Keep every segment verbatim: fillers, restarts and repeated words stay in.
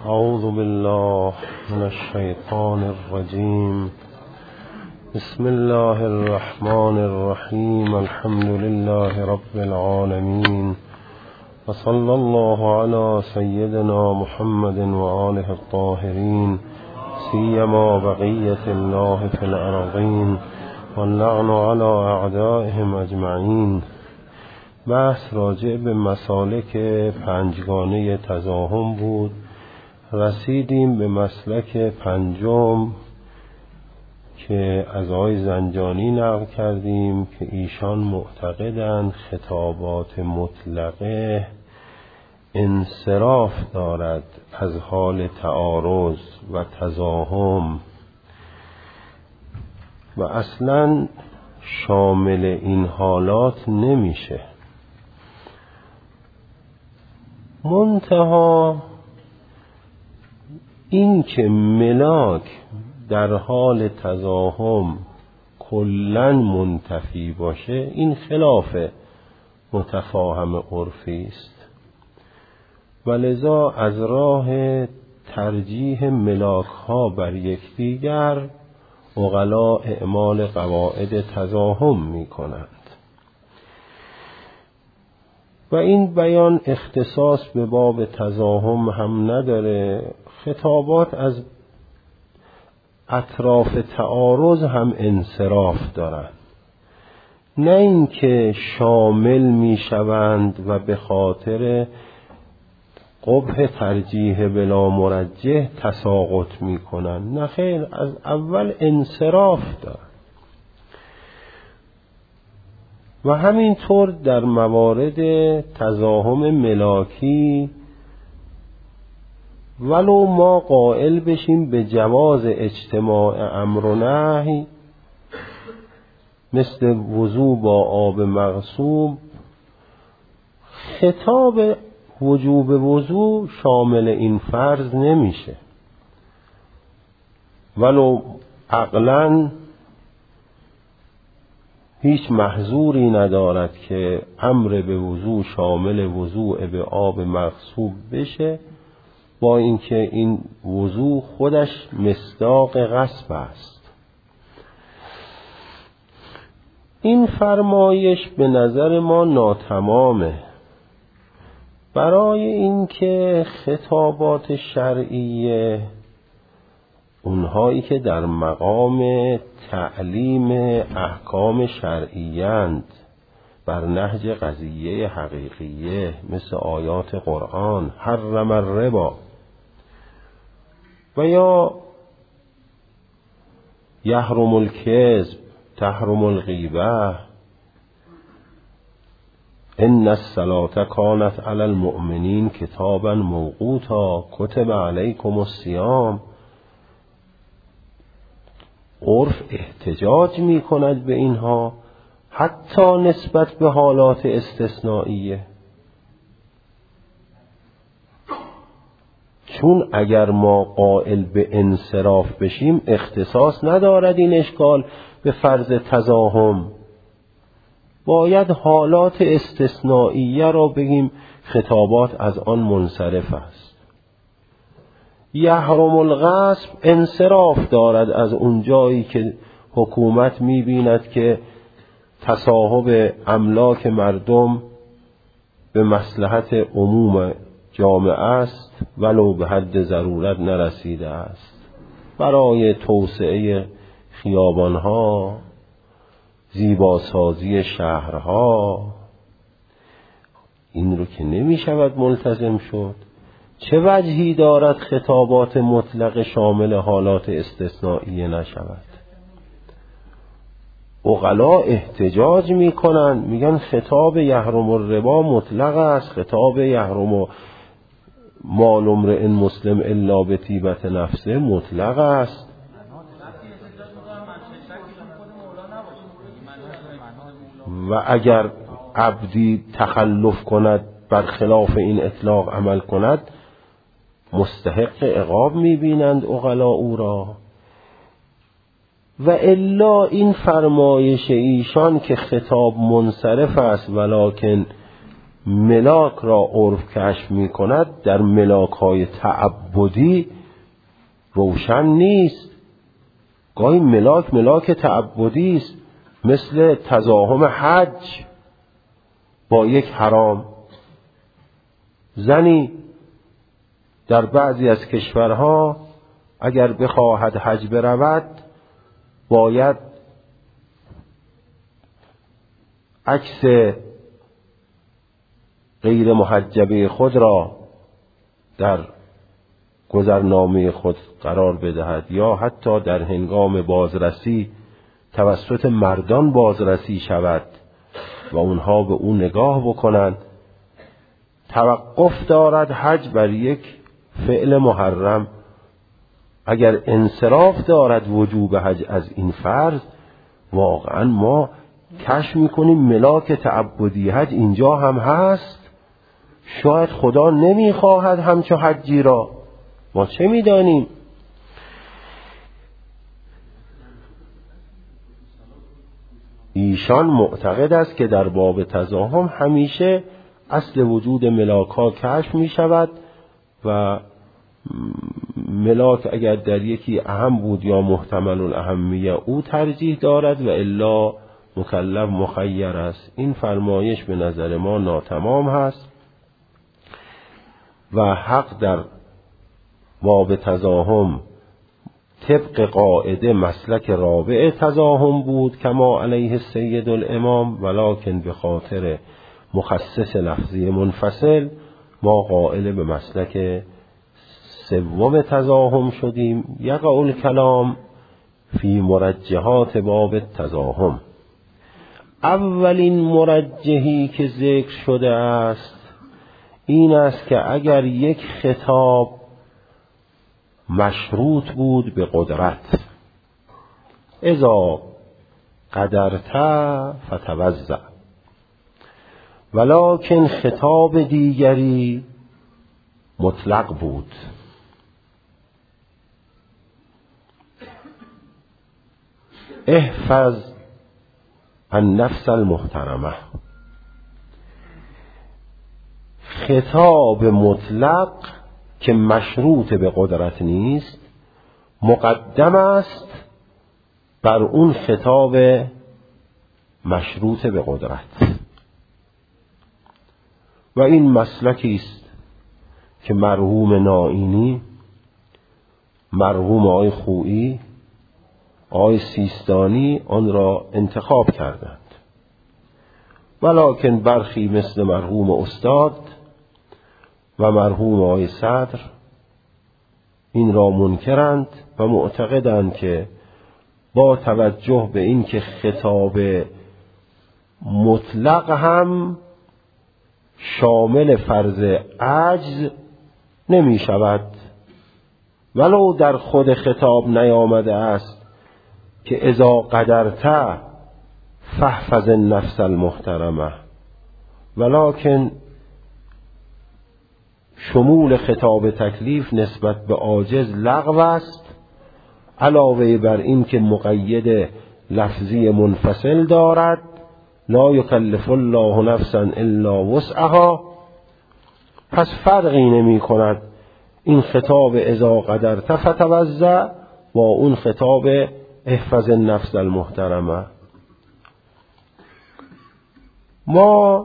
اعوذ بالله من الشیطان الرجیم. بسم الله الرحمن الرحیم. الحمد لله رب العالمین و صلی الله علی سیدنا محمد و آله الطاهرین، سیما بقیة الله فی الارضین واللعن علی اعدائهم اجمعین. بحث راجع به مسالک پنجگانه تزاحم بود. رسیدیم به مسلک پنجم که از آقای زنجانی نقل کردیم که ایشان معتقدند خطابات مطلقه انصراف دارد از حال تعارض و تزاحم و اصلا شامل این حالات نمیشه. منتها این که ملاک در حال تزاحم کلن منتفی باشه، این خلاف متفاهم عرفی است و لذا از راه ترجیح ملاک ها بر یکدیگر عقلا اعمال قواعد تزاحم می کنند و این بیان اختصاص به باب تزاحم هم نداره. خطابات از اطراف تعارض هم انصراف دارند، نه اینکه شامل می شوند و به خاطر قبح ترجیح بلا مرجح تساقط می کنند، نه خیر، از اول انصراف دارند. و همینطور در موارد تزاحم ملاکی ولو ما قائل بشیم به جواز اجتماع امر و نهی مثل وضو با آب مغصوب، خطاب وجوب وضو شامل این فرض نمیشه، ولو عقلاً هیچ محظوری ندارد که امر به وضو شامل وضوع به آب مغصوب بشه، با اینکه این وضو خودش مصداق غصب است. این فرمایش به نظر ما ناتمامه، برای اینکه خطابات شرعیه، اونهایی که در مقام تعلیم احکام شرعیند بر نهج قضیه حقیقیه مثل آیات قرآن حرم الربا و یا یحرم الکذب تحرم الغیبه ان الصلاة کانت علی المؤمنین کتابا موقوتا کتب علیکم الصیام، عرف احتجاج می کند به اینها حتی نسبت به حالات استثنائیه، چون اگر ما قائل به انصراف بشیم اختصاص ندارد این اشکال به فرض تزاحم، باید حالات استثنائیه را بگیم خطابات از آن منصرف است. یحرم الغصب انصراف دارد از اون جایی که حکومت می‌بیند که تصاحب املاک مردم به مصلحت عموم جامعه است ولو به حد ضرورت نرسیده است، برای توسعه خیابانها، زیباسازی شهرها، این رو که نمی شود ملتزم شد. چه وجهی دارد خطابات مطلق شامل حالات استثنائیه نشود؟ عقلا احتجاج می کنند، میگن خطاب یحرم الربا مطلق است، خطاب یحرم مال امرئ مسلم الا بطیبت نفسه مطلق است. و اگر عبدی تخلف کند بر خلاف این اطلاق عمل کند مستحق عقاب می‌بینند عقلا او را. و الا این فرمایش ایشان که خطاب منصرف است ولکن ملاک را عرف کشف می کند در ملاک های تعبدی روشن نیست. گاهی ملاک ملاک تعبدی است، مثل تزاحم حج با یک حرام. زنی در بعضی از کشورها اگر بخواهد حج برود باید عکس غیر محجبه خود را در گذرنامه خود قرار بدهد یا حتی در هنگام بازرسی توسط مردان بازرسی شود و اونها به اون نگاه بکنند. توقف دارد حج بر یک فعل محرم. اگر انصراف دارد وجوب حج از این فرض، واقعا ما کشف میکنیم ملاک تعبدی حج اینجا هم هست. شاید خدا نمیخواهد همچو حجی را، ما چه میدانیم. ایشان معتقد است که در باب تزاحم همیشه اصل وجود ملاک ها کشف می شود و ملاک اگر در یکی اهم بود یا محتمل الاهمیه او ترجیح دارد و الا مکلف مخیر است. این فرمایش به نظر ما ناتمام هست و حق در باب تزاحم طبق قاعده مسلک رابع تزاحم بود کما علیه السید الامام، ولکن به خاطر مخصص لفظی منفصل ما قائل به مسلک سوم تزاحم شدیم. یقع الکلام فی مرجحات باب تزاحم. اولین مرجحی که ذکر شده است این است که اگر یک خطاب مشروط بود به قدرت، اذا قدرت فتوضأ، ولکن خطاب دیگری مطلق بود، احفظ النفس المحترمه. خطاب مطلق که مشروط به قدرت نیست مقدم است بر اون خطاب مشروط به قدرت و این مسلکی است که مرحوم نائینی، مرحوم آقای خویی، آقای سیستانی آن را انتخاب کردند، ولکن برخی مثل مرحوم استاد و مرحوم آقای صدر این را منکرند و معتقدند که با توجه به این که خطاب مطلق هم شامل فرض عجز نمی شود، ولو در خود خطاب نیامده است که اذا قدرت فاحفظ النفس المحترمه، ولکن شمول خطاب تکلیف نسبت به عاجز لغو است، علاوه بر این که مقید لفظی منفصل دارد، لا یکلف الله نفسا الا وسعها. پس فرقی نمی کند این خطاب اذا قدرت فتوضأ با اون خطاب احفظ النفس المحترمه. ما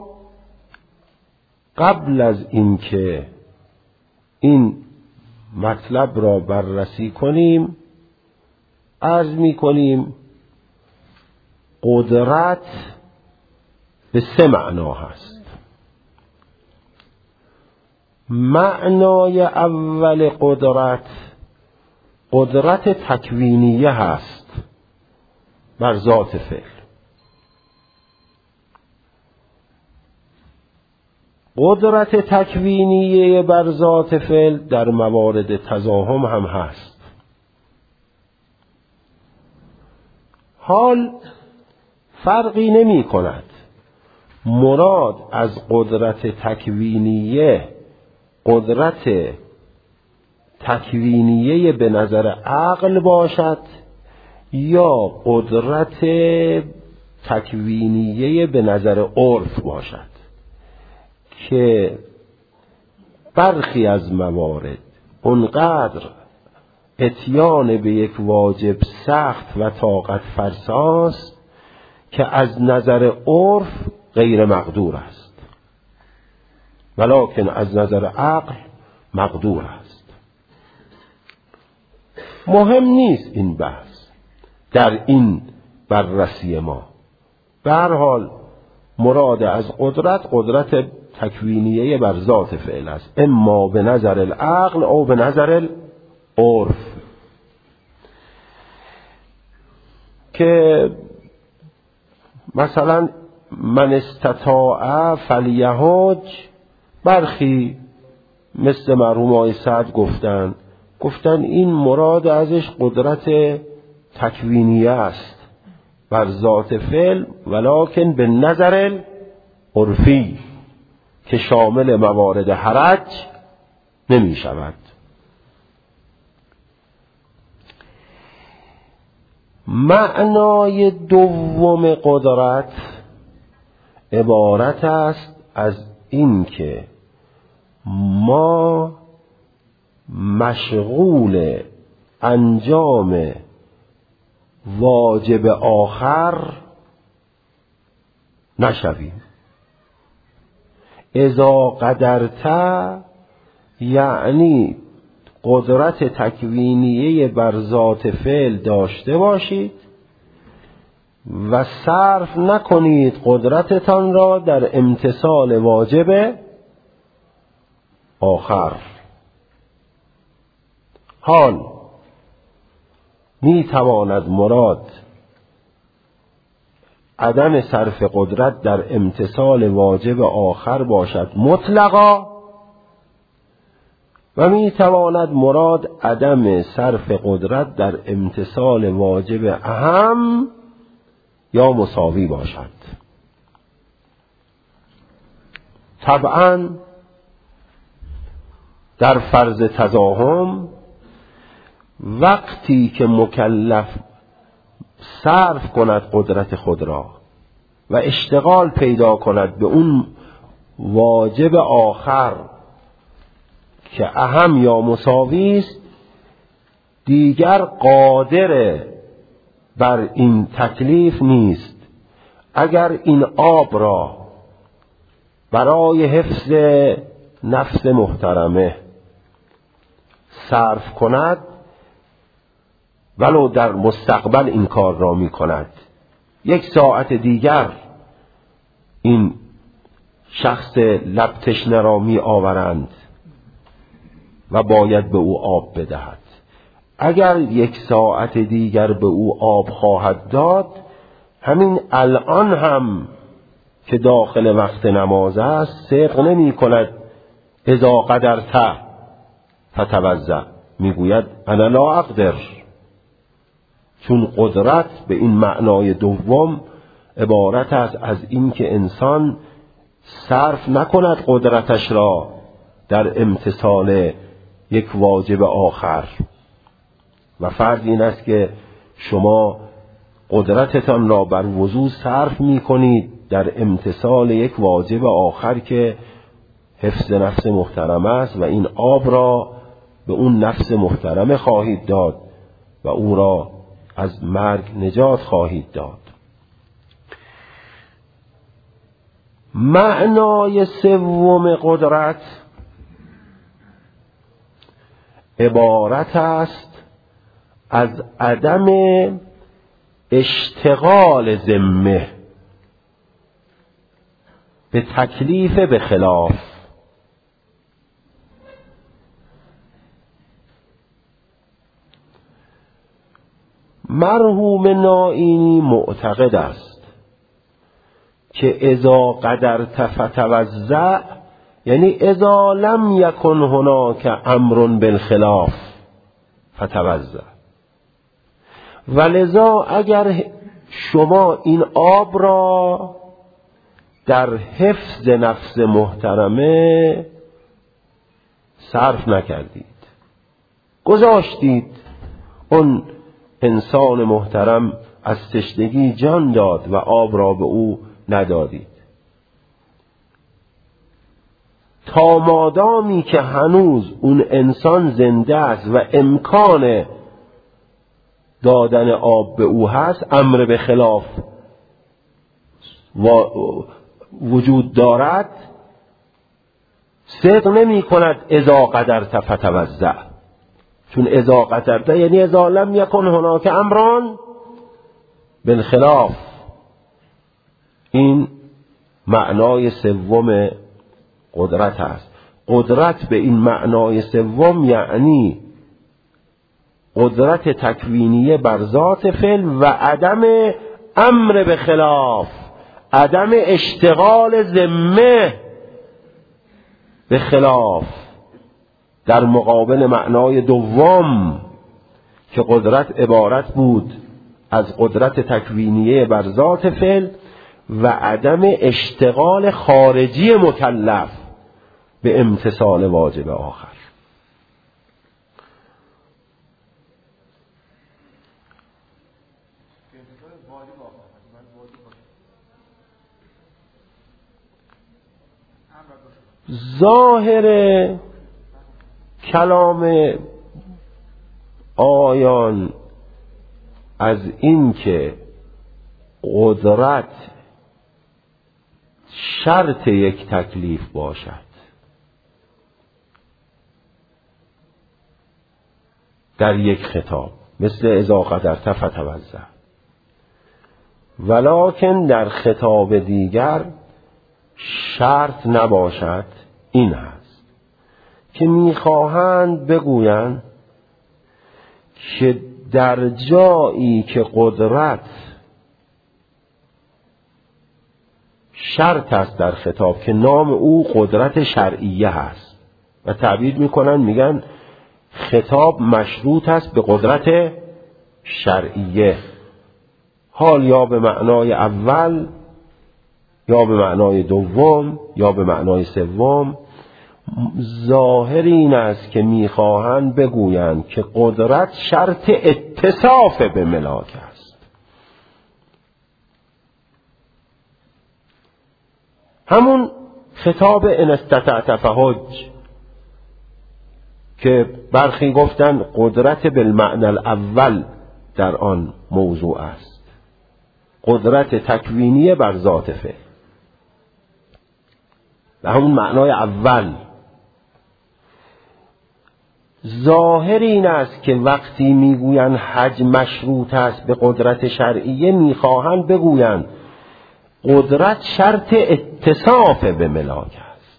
قبل از این که این مطلب را بررسی کنیم عرض می کنیم قدرت به سه معنا هست. معنای اول قدرت قدرت تکوینیه هست بر ذات فعل. قدرت تکوینیه بر ذات فعل در موارد تزاحم هم هست. حال فرقی نمی کند مراد از قدرت تکوینیه قدرت تکوینیه به نظر عقل باشد یا قدرت تکوینیه به نظر عرف باشد. که برخی از موارد اونقدر اتیان به یک واجب سخت و طاقت فرساست که از نظر عرف غیر مقدور است، ولکن از نظر عقل مقدور است. مهم نیست این بحث در این بررسی ما. به هر حال مراد از قدرت قدرت تکوینیه بر ذات فعل است، اما به نظر العقل او به نظر العرف، که مثلا من استطاع فلیهج، برخی مثل مرحوم آقای سعد گفتن گفتن این مراد ازش قدرت تکوینیه است بر ذات فعل، ولکن به نظر عرفی که شامل موارد حرج نمی شود. معنای دوم قدرت عبارت است از این که ما مشغول انجام واجب آخر نشویم. اذا قدرت یعنی قدرت تکوینیه بر ذات فعل داشته باشید و صرف نکنید قدرتتان را در امتثال واجب آخر. حال می تواند مراد عدم صرف قدرت در امتثال واجب آخر باشد مطلقا، و می تواند مراد عدم صرف قدرت در امتثال واجب اهم یا مساوی باشد. طبعا در فرض تزاحم وقتی که مکلف صرف کند قدرت خود را و اشتغال پیدا کند به اون واجب آخر که اهم یا مساوی است، دیگر قادر بر این تکلیف نیست. اگر این آب را برای حفظ نفس محترمه صرف کند، ولو در مستقبل این کار را می کند، یک ساعت دیگر این شخص لب تشنه را می آورند و باید به او آب بدهد. اگر یک ساعت دیگر به او آب خواهد داد، همین الان هم که داخل وقت نماز است صدق نمی کند اذا قدرت فتوضأ، می گوید انا لا اقدر، چون قدرت به این معنای دوم عبارت است از این که انسان صرف نکند قدرتش را در امتثال یک واجب آخر. و فرض این است که شما قدرتتان را بر وضو صرف می کنید در امتثال یک واجب آخر که حفظ نفس محترمه است، و این آب را به اون نفس محترمه خواهید داد و او را از مرگ نجات خواهید داد. معنای سوم قدرت عبارت است از عدم اشتغال ذمه به تکلیف به خلاف. مرحوم نائینی معتقد است که اذا قدرت فتوضأ یعنی اذا لم یکن هناک امر بالخلاف فتوضأ، ولذا اگر شما این آب را در حفظ نفس محترمه صرف نکردید، گذاشتید اون انسان محترم از تشنگی جان داد و آب را به او ندادید، تا مادامی که هنوز اون انسان زنده است و امکان دادن آب به او هست، امر به خلاف وجود دارد، صدق نمی کند اذا قدرت فتوضأ. چون اذا قدرت یعنی اذا لم یکن هناک امران بالخلاف. این معنای سوم قدرت است. قدرت به این معنای سوم یعنی قدرت تکوینیه بر ذات فعل و عدم امر به خلاف، عدم اشتغال ذمه به خلاف، در مقابل معنای دوم که قدرت عبارت بود از قدرت تکوینیه بر ذات فعل و عدم اشتغال خارجی مکلف به امتثال واجب آخر. ظاهر کلام آیان از این که قدرت شرط یک تکلیف باشد در یک خطاب مثل اذا قدرت فتوضأ، ولکن در خطاب دیگر شرط نباشد، این هست که میخواهند بگویند که در جایی که قدرت شرط است در خطاب که نام او قدرت شرعیه هست و تعبیر میکنن میگن خطاب مشروط است به قدرت شرعیه، حال یا به معنای اول یا به معنای دوم یا به معنای سوم. ظاهر این است که میخواهند بگویند که قدرت شرط اتصاف به ملاک است. همون خطاب ان استطعت فحج که برخی گفتن قدرت بالمعنى الاول در آن موضوع است، قدرت تکوینیه بر ذات فعل و همون معنای اول. ظاهر این است که وقتی میگویند حج مشروط است به قدرت شرعیه میخواهند بگویند قدرت شرط اتصاف به ملاک است،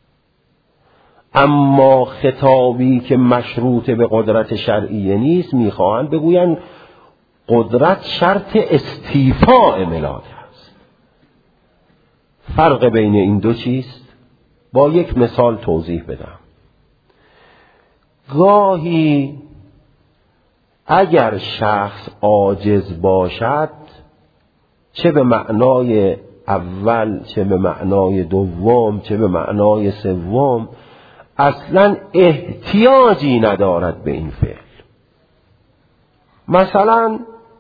اما خطابی که مشروط به قدرت شرعیه نیست میخواهند بگویند قدرت شرط استیفاء ملاک است. فرق بین این دو چیست؟ با یک مثال توضیح بدم. گاهی اگر شخص عاجز باشد، چه به معنای اول چه به معنای دوم چه به معنای سوم، اصلا احتیاجی ندارد به این فعل. مثلا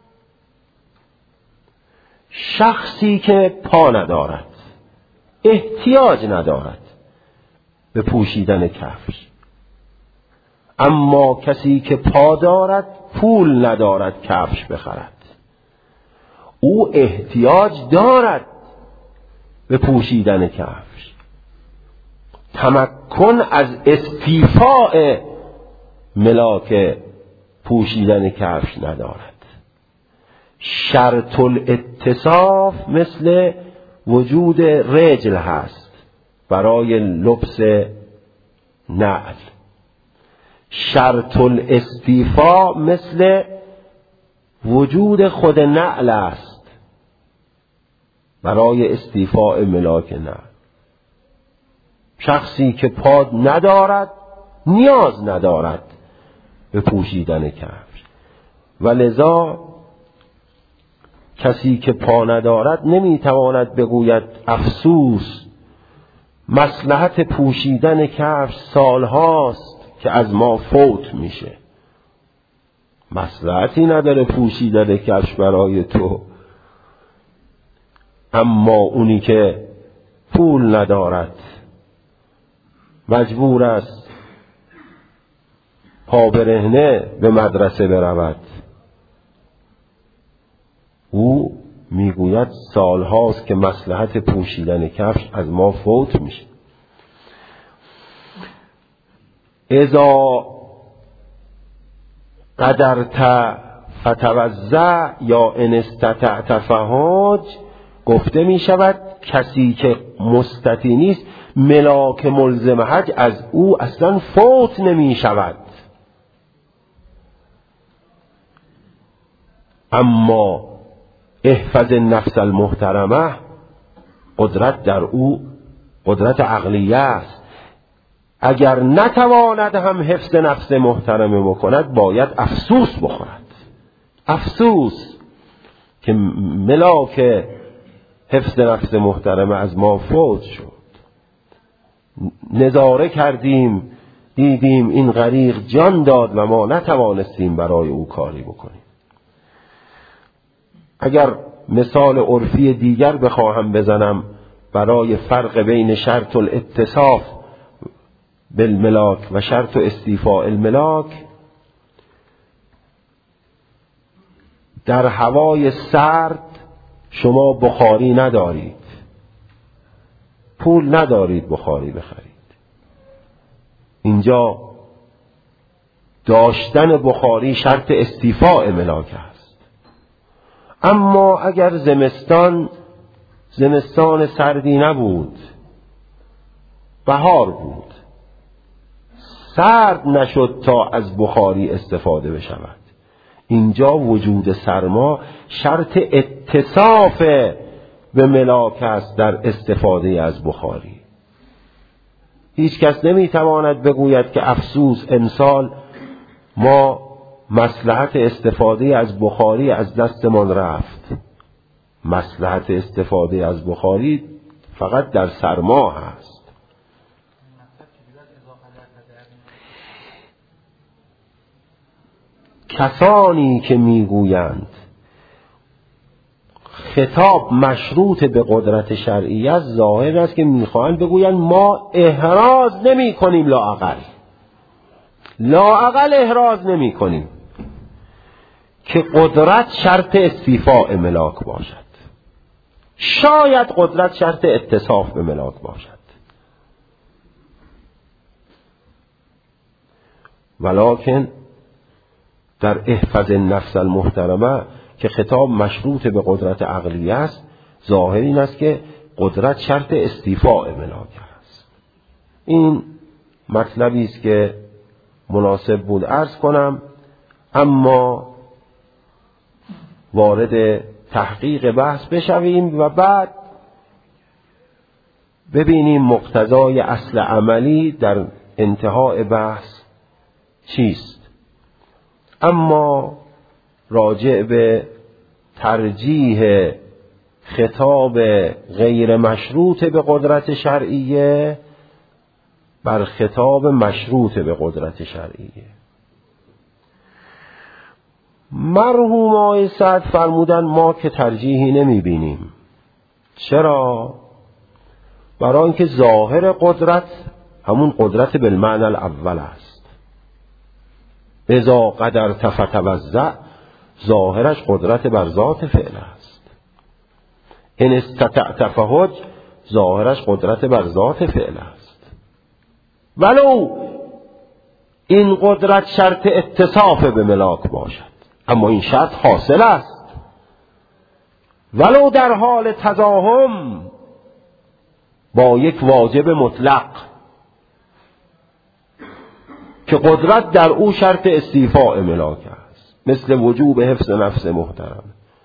شخصی که پا ندارد احتیاج ندارد به پوشیدن کفش، اما کسی که پا دارد پول ندارد کفش بخرد، او احتیاج دارد به پوشیدن کفش. تمکن از استیفاء ملاک پوشیدن کفش ندارد. شرط الاتصاف مثل وجود رجل هست برای لبس نعل، شرط الاستیفاء مثل وجود خود نعل است برای استیفاء ملاک نعل. شخصی که پا ندارد نیاز ندارد به پوشیدن کفش، و لذا کسی که پا ندارد نمیتواند بگوید افسوس مصلحت پوشیدن کفش سالهاست که از ما فوت میشه. مصلحتی نداره پوشیدن کفش برای تو، اما اونی که پول ندارد مجبور است پا برهنه به مدرسه برود. او میگوید سالهاست که مصلحت پوشیدن کفش از ما فوت میشه. اذا قدرت فتوزع یا ان استطعت فحاج، گفته می شود کسی که مستطیع نیست ملاک ملزم حج از او اصلا فوت نمی شود. اما احفظ النفس المحترمه، قدرت در او قدرت عقلیه است. اگر نتواند هم حفظ نفس محترمه بکند باید افسوس بخورد. افسوس که ملاک حفظ نفس محترمه از ما فوت شد. نظاره کردیم دیدیم این غریق جان داد و ما نتوانستیم برای او کاری بکنیم. اگر مثال عرفی دیگر بخواهم بزنم برای فرق بین شرط الاتصاف بالملاک و شرط استیفاء الملاک، در هوای سرد شما بخاری ندارید، پول ندارید بخاری بخرید. اینجا داشتن بخاری شرط استیفاء ملاک است. اما اگر زمستان زمستان سردی نبود، بهار بود، سرد نشد تا از بخاری استفاده بشود، اینجا وجود سرما شرط اتصاف به ملاک است در استفاده از بخاری. هیچ کس نمیتواند بگوید که افسوس امسال ما مصلحت استفاده از بخاری از دستمان رفت. مصلحت استفاده از بخاری فقط در سرما هست. کسانی که میگویند خطاب مشروط به قدرت شرعی است، ظاهر است که میخواهند بگویند ما احراز نمی کنیم، لااقل لااقل احراز نمی کنیم که قدرت شرط استیفاء ملاک باشد. شاید قدرت شرط اتصاف به ملاک باشد، ولکن در احفظ النفس المحترمه که خطاب مشروط به قدرت عقلی است، ظاهر این است که قدرت شرط استیفاء ملاک است. این مطلبی است که مناسب بود عرض کنم، اما وارد تحقیق بحث بشویم و بعد ببینیم مقتضای اصل عملی در انتهای بحث چیست. اما راجع به ترجیح خطاب غیر مشروط به قدرت شرعیه بر خطاب مشروط به قدرت شرعیه، مرحوم آقای سعد فرمودن ما که ترجیحی نمی بینیم. چرا؟ برای اینکه ظاهر قدرت همون قدرت بالمعنی الاول است. اذا قدرت فتوزع، ظاهرش قدرت بر ذات فعل است. ان استطعت فحج، ظاهرش قدرت بر ذات فعل است. ولو این قدرت شرط اتصاف به ملاک باشد، اما این شرط حاصل است. ولو در حال تزاحم با یک واجب مطلق که قدرت در او شرط استیفاء ملاک است، مثل وجوب حفظ نفس محترم.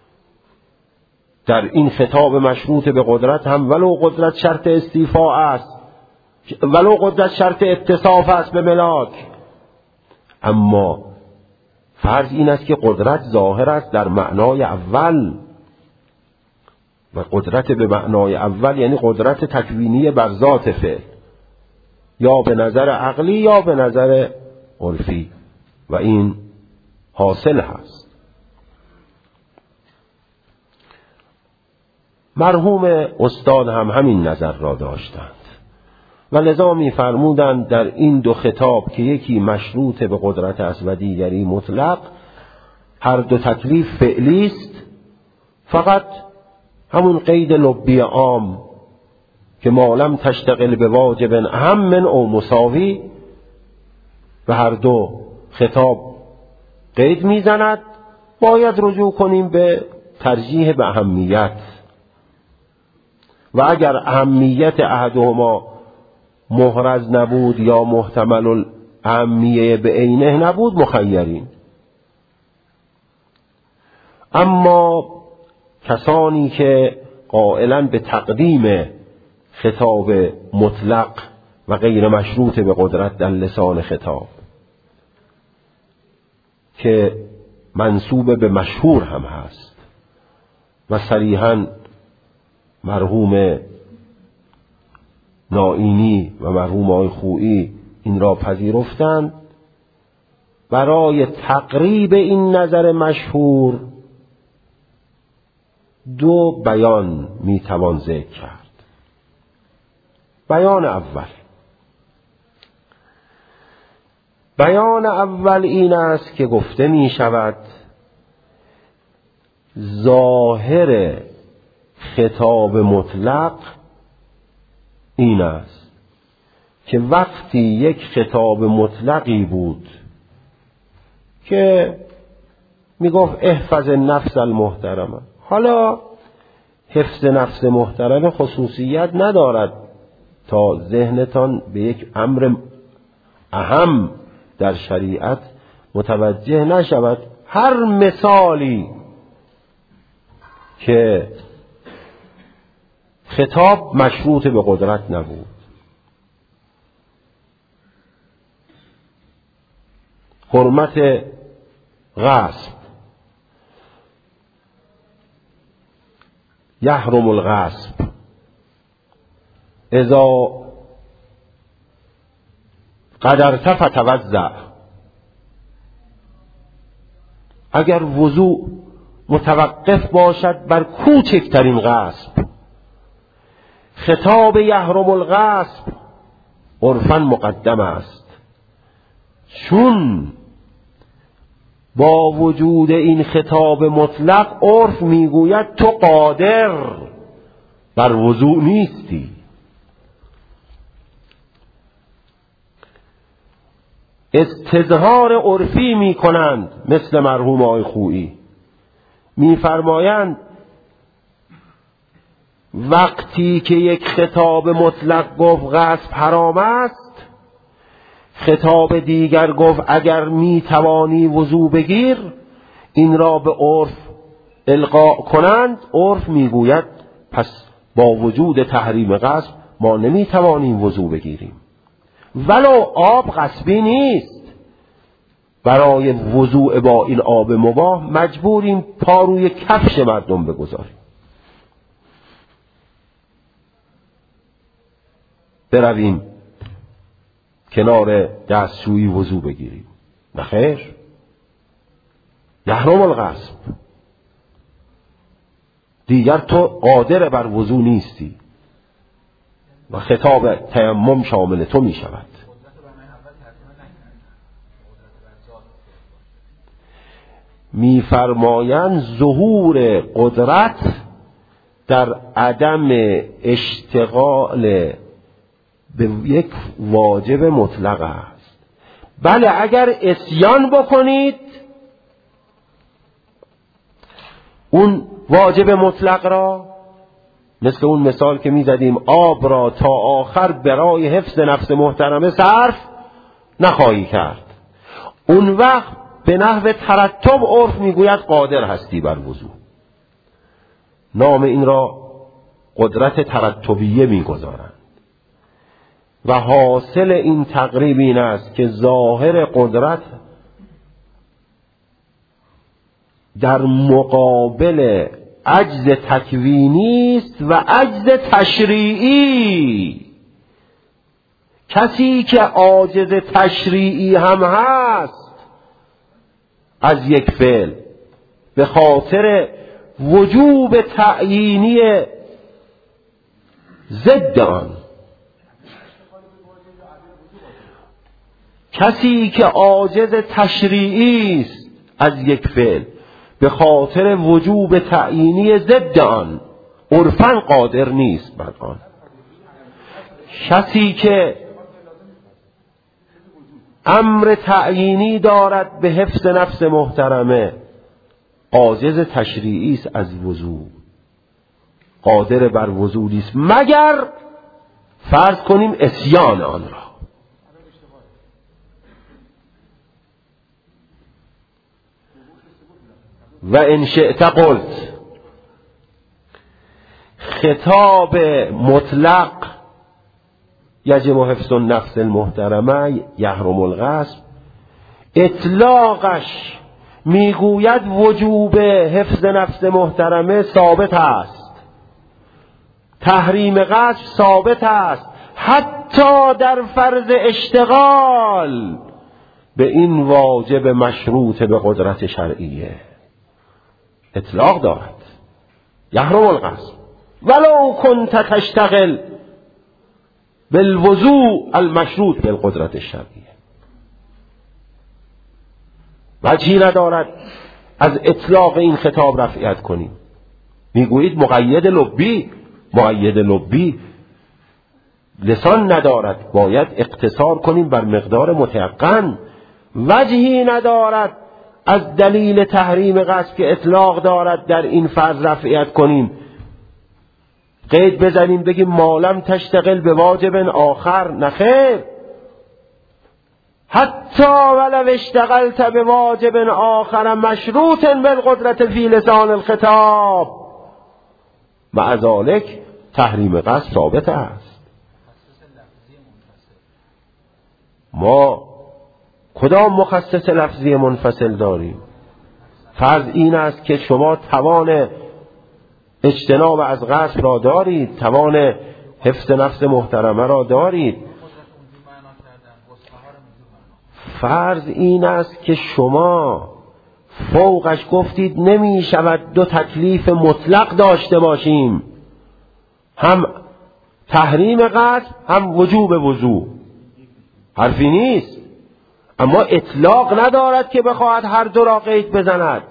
در این خطاب مشروط به قدرت هم ولو قدرت شرط استیفاء است، ولو قدرت شرط اتصاف است به ملاک، اما فرض این است که قدرت ظاهر است در معنای اول، و قدرت به معنای اول یعنی قدرت تکوینی بر ذات فعل، یا به نظر عقلی یا به نظر عرفی، و این حاصل هست. مرحوم استاد هم همین نظر را داشتند و لذا می‌فرمودند در این دو خطاب که یکی مشروط به قدرت است و دیگری مطلق، هر دو تکلیف فعلی است، فقط همون قید لبی عام که ما لم تشتغل به واجب اهم من او مساوی، و هر دو خطاب قید میزند، باید رجوع کنیم به ترجیح به اهمیت، و اگر اهمیت احدهما محرز نبود یا محتمل اهمیه به عینه نبود مخیرین. اما کسانی که قائلن به تقدیم خطاب مطلق و غیر مشروط به قدرت در لسان خطاب که منسوب به مشهور هم هست و صریحاً مرحوم نائینی و مرحوم آقای خویی این را پذیرفتند، برای تقریب این نظر مشهور دو بیان میتوان ذکر کرد. بیان اول بیان اول این است که گفته می شود ظاهر خطاب مطلق این است که وقتی یک خطاب مطلقی بود که می گفت احفظ نفس المحترمه، حالا حفظ نفس محترمه خصوصیت ندارد تا ذهنتان به یک امر اهم در شریعت متوجه نشود. هر مثالی که خطاب مشروط به قدرت نبود، حرمت غصب، یحرم الغصب، اذا قدرت فتوضأ، اگر وضوء متوقف باشد بر کوچکترین غصب، خطاب یحرم الغصب عرفاً مقدم است، چون با وجود این خطاب مطلق عرف میگوید تو قادر بر وضوء نیستی. استظهار عرفی می کنند مثل مرحوم آقای خویی، می فرمایند وقتی که یک خطاب مطلق گفت غصب حرام است، خطاب دیگر گفت اگر می توانی وضو بگیر، این را به عرف القا کنند، عرف می گوید پس با وجود تحریم غصب ما نمی توانیم وضو بگیریم، ولو آب غصبی نیست، برای وضوء با این آب مباح مجبوریم پا روی کفش مردم بگذاریم، برویم کنار دستشویی وضو بگیریم. نخیر، یحرم الغصب، دیگر تو قادر بر وضو نیستی و خطاب تیمم شامل تو می شود. می فرمایند ظهور قدرت در عدم اشتغال به یک واجب مطلق است. بله اگر عصیان بکنید اون واجب مطلق را، مثل اون مثال که می زدیم آب را تا آخر برای حفظ نفس محترمه صرف نخواهی کرد، اون وقت به نحو ترتب عرف میگوید قادر هستی بر وضو، نام این را قدرت ترتبیه میگذارند و حاصل این تقریب این است که ظاهر قدرت در مقابل عجز تکوینی است و عجز تشریعی. کسی که عاجز تشریعی هم هست از یک فعل به خاطر وجوب تعیینی ضد آن، کسی که عاجز تشریعی است از یک فعل به خاطر وجوب تعیینی ضد آن، عرفاً قادر نیست بر آن. کسی که امر تعیینی دارد به حفظ نفس محترمه، عاجز تشریعی است از وضو، قادر بر وضو نیست مگر فرض کنیم عصیان آن را. و ان شئت قلت، خطاب مطلق یجب حفظ النفس المحترمه یحرم الغصب، اطلاقش میگوید وجوب حفظ نفس محترمه ثابت است، تحریم غصب ثابت است، حتی در فرض اشتغال به این واجب مشروط به قدرت شرعیه اطلاق دارد. یحرم الغصب ولو کنت تشتغل بالوضوء المشروط بالقدرت الشرعیه. وجهی ندارد از اطلاق این خطاب رفعیت کنیم. میگویید مقید لبی، مقید لبی لسان ندارد، باید اقتصار کنیم بر مقدار متیقن. وجهی ندارد از دلیل تحریم غصب که اطلاق دارد در این فرض رفعیت کنیم، قید بزنیم بگیم مالم تشتغل به واجب آخر. نخیر، حتی ولو اشتغلت به واجب آخر مشروط بالقدرت فی لسان الخطاب، مع ذلک تحریم غصب ثابت است. ما کدام مخصص لفظی منفصل داریم؟ فرض این است که شما توان اجتناب از غصب را دارید، توان حفظ نفس محترمه را دارید. فرض این است که شما فوقش گفتید نمی شود دو تکلیف مطلق داشته باشیم، هم تحریم غصب هم وجوب وضو. حرفی نیست، اما اطلاق ندارد که بخواهد هر دو را قید بزند،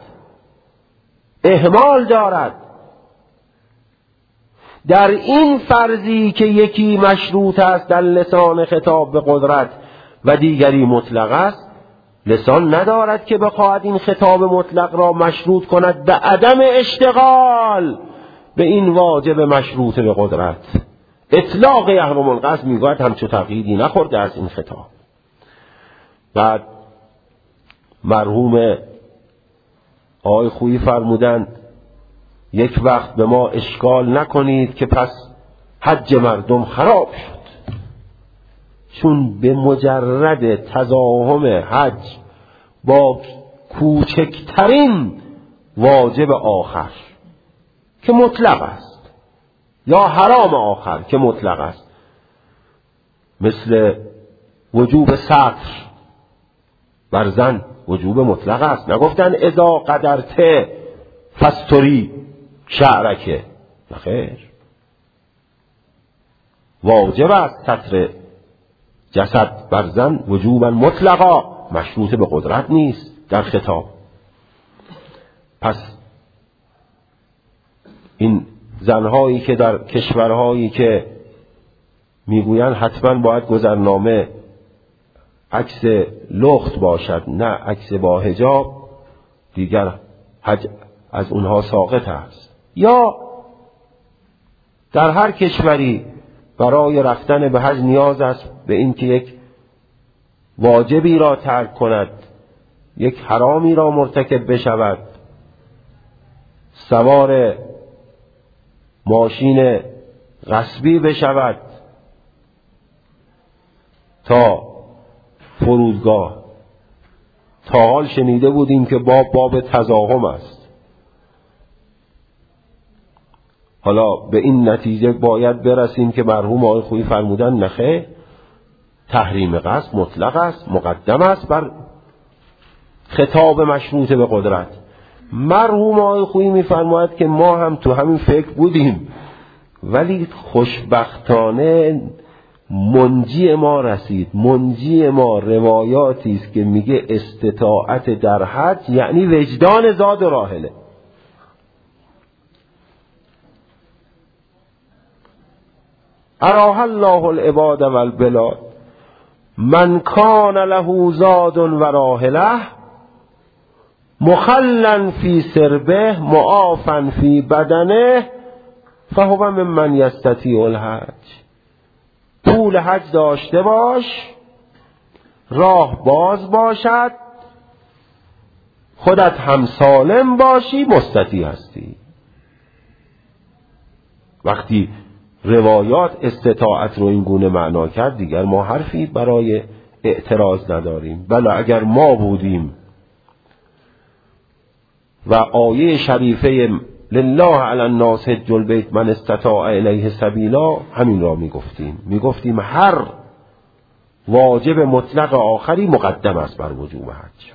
اهمال دارد. در این فرضی که یکی مشروط است در لسان خطاب به قدرت و دیگری مطلق است، لسان ندارد که بخواهد این خطاب مطلق را مشروط کند به عدم اشتغال به این واجب مشروط به قدرت. اطلاق یحرم الغصب میگوید همچو تقییدی نخورده از این خطاب. بعد مرحوم آقای خویی فرمودند یک وقت به ما اشکال نکنید که پس حج مردم خراب شد، چون به مجرد تزاحم حج با کوچکترین واجب آخر که مطلق است یا حرام آخر که مطلق است، مثل وجوب سطر بر زن وجوب مطلق است. نگفتن اذا قدرت فستری شعرکه، نخیر، واجب است سطر جسد بر زن وجوبا مطلقا، مشروط به قدرت نیست در خطاب. پس این زنهایی که در کشورهایی که میگویند حتما باید گذرنامه عکس لخت باشد نه عکس با حجاب، دیگر حج از اونها ساقط است. یا در هر کشوری برای رفتن به حج نیاز است به این که یک واجبی را ترک کند، یک حرامی را مرتکب بشود، سوار ماشین غصبی بشود تا فرودگاه. تا حال شنیده بودیم که باب باب تزاحم است، حالا به این نتیجه باید برسیم که مرحوم آقای خویی فرمودن نخیر، تحریم غصب مطلق است، مقدم است بر خطاب مشروط به قدرت. مرحوم آقای خویی میفرماید که ما هم تو همین فکر بودیم، ولی خوشبختانه منجی ما رسید. منجی ما روایاتی است که میگه استطاعت در حج یعنی وجدان زاد و راحله. اراح الله العباد والبلاد من کان له زاد و راحله مخلا فی سربه معافا فی بدنه فهو ممن یستطیع الحج. پول حج داشته باش، راه باز باشد، خودت هم سالم باشی، مستطیع هستی. وقتی روایات استطاعت رو این گونه معنا کرد دیگر ما حرفی برای اعتراض نداریم. بله اگر ما بودیم و آیه شریفه لله علی الناس حج البیت من استطاع الیه سبیلا همین را میگفتیم. میگفتیم هر واجب مطلق آخری مقدم است بر وجوب حج.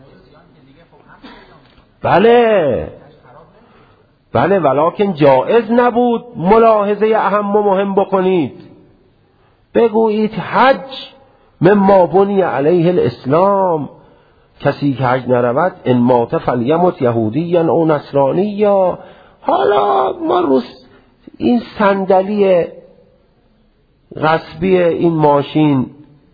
بله بله ولکن جایز نبود ملاحظه اهم و مهم بکنید، بگویید حج مما بنی علیه الاسلام، کسی که حج نرود ان مات فلیمت یهودیا او نصرانیا. حالا ما روز این صندلی غصبی این ماشین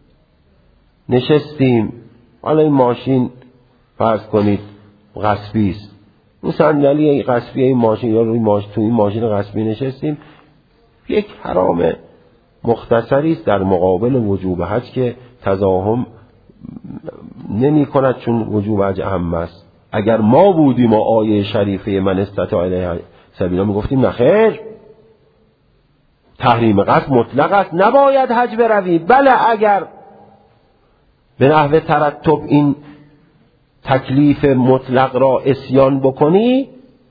نشستیم، حالا این ماشین فرض کنید غصبی است، اون صندلی غصبی این ماشین یا روی ماشین تو این ماشین غصبی نشستیم، یک حرام مختصری است در مقابل وجوب حج که تزاحم نمی کند چون وجوب حج اهم است. اگر ما بودیم و آیه شریفه من استطاع الیه سبیلا می گفتیم نخیر، تحریم قصد مطلق است، نباید حج بروی. بله اگر به نحو ترتب این تکلیف مطلق را عصیان بکنی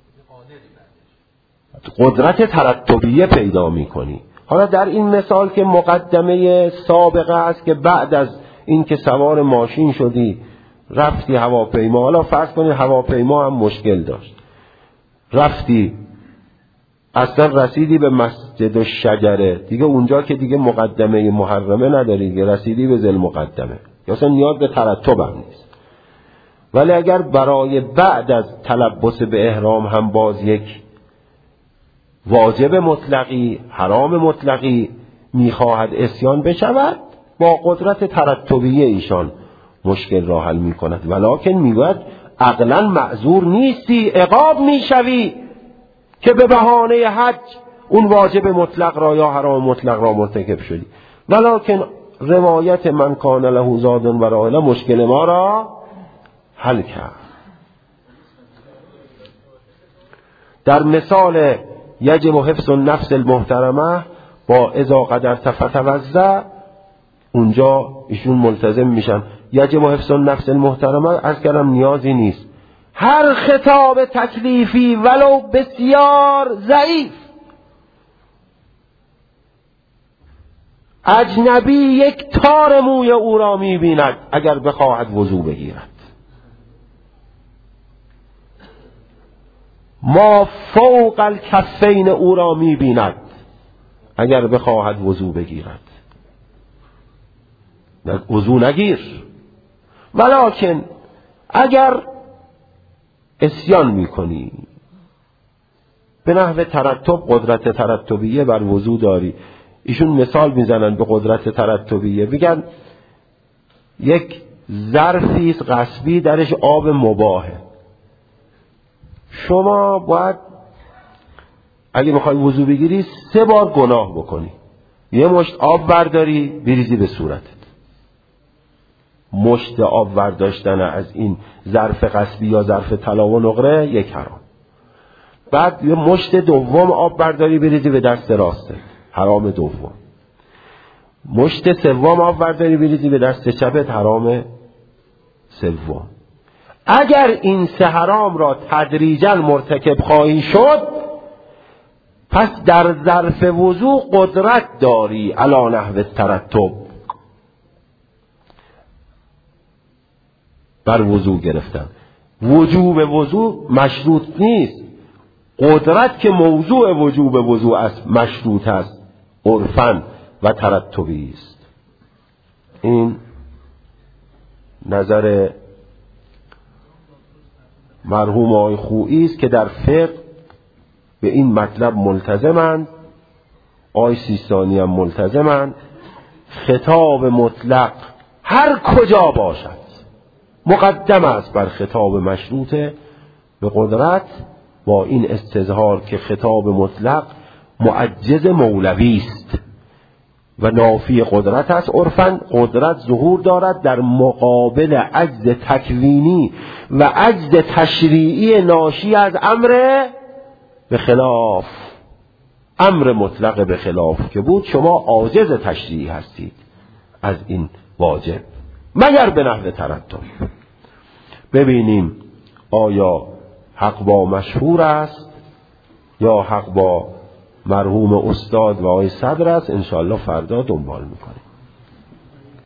قدرت ترتبیه پیدا می کنی. حالا در این مثال که مقدمه سابقه است که بعد از این که سوار ماشین شدی رفتی هواپیما، حالا فرض کنید هواپیما هم مشکل داشت، رفتی اصلا رسیدی به مسجد الشجره، دیگه اونجا که دیگه مقدمه محرمه نداری، دیگه رسیدی به ذل مقدمه، اصلا نیاز به ترتب هم نیست. ولی اگر برای بعد از تلبس به احرام هم باز یک واجب مطلقی، حرام مطلقی میخواهد عصیان بشود، با قدرت ترتبیه ایشان مشکل را حل میکند. ولکن میگوید عقلا معذور نیستی، عقاب میشوی که به بهانه حج اون واجب مطلق را یا حرام مطلق را مرتکب شدی. ولکن روایت من کان له زاد و راحله مشکل ما را حل کرد. در مثال یجب حفظ النفس المحترمه با اذا قدرت فتوضا، اونجا ایشون ملتزم میشن یجب حفظ النفس المحترمه، از کلم نیازی نیست. هر خطاب تکلیفی ولو بسیار ضعیف، اجنبی یک تار موی او را میبیند اگر بخواهد وضو بگیرد، ما فوق الکفین او را میبیند اگر بخواهد وضو بگیرد، وضو نگیر. ولکن اگر عصیان میکنی به نحو ترتب، قدرت ترتبیه بر وضو داری. ایشون مثال میزنن به قدرت ترتبیه، میگن یک ظرفی است غصبی درش آب مباهه، شما باید اگه میخوای وضو بگیری سه بار گناه بکنی، یه مشت آب برداری بریزی به صورتت، مشت آب برداشتن از این ظرف غصبی یا ظرف طلا و نقره یک حرام، بعد یه مشت دوم آب برداری بریزی به دست راستت، حرام دوم، مشت سوم آب برداری بریزی به دست چپت، حرام سوم. اگر این سه حرام را تدریجا مرتکب خواهی شد، پس در ظرف وضو قدرت داری علی نحو ترتب بر وضو گرفتن. وجوب وضو مشروط نیست، قدرت که موضوع وجوب وضو است مشروط است عرفاً، و ترتبی است. این نظر مرحوم آقای خویی است که در فقه به این مطلب ملتزمند. آقای سیستانی هم ملتزمند. خطاب مطلق هر کجا باشد مقدم است بر خطاب مشروط به قدرت، با این استظهار که خطاب مطلق معجز مولوی است و نافی قدرت است. عرفاً قدرت ظهور دارد در مقابل عجز تکوینی و عجز تشریعی ناشی از امر به خلاف. امر مطلق به خلاف که بود شما عاجز تشریعی هستید از این واجب مگر به نحو ترتب. ببینیم آیا حق با مشهور است یا حق با مرحوم استاد و آقای صدر است. انشاءالله فردا دنبال میکنیم.